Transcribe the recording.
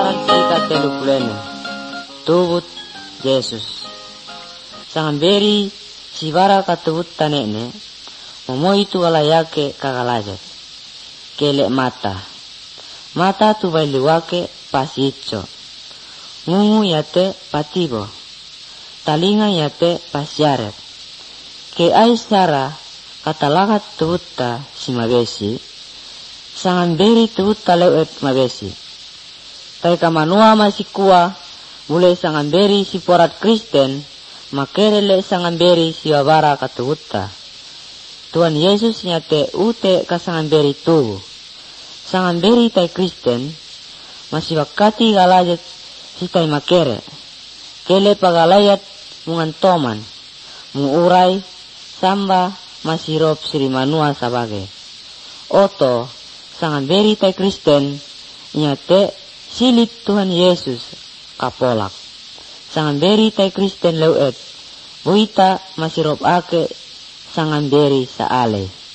Pelajaran sika telu bulene. Tubut Yesus. Sangan beri sibara katubut tanene. Momo itu alayake kagalajat. Kelek mata. Mata tu bailiwake pasicho. Ngungu yate patibo. Talinga yate pasyaret. Ke aisara katalagat tubutta si mabesi. Sangan beri tubutta lewet mabesi. Tai kamanua masikua mulai sangan beri si porat Kristen makerele sangan beri si wabara katubutta. Tuhan Yesus nyate ute kasangan beri tubuh. Sangan beri tai Kristen masih wakati galajat si tai makere. Kele pagalayat mungantoman muurai samba masih rob siri manua sabage. Oto sangan beri tai Kristen nyate silit Tuhan Yesus kapolak. Sangan beri tai Kristen leuet. Buita masih rob ake sangan beri saale.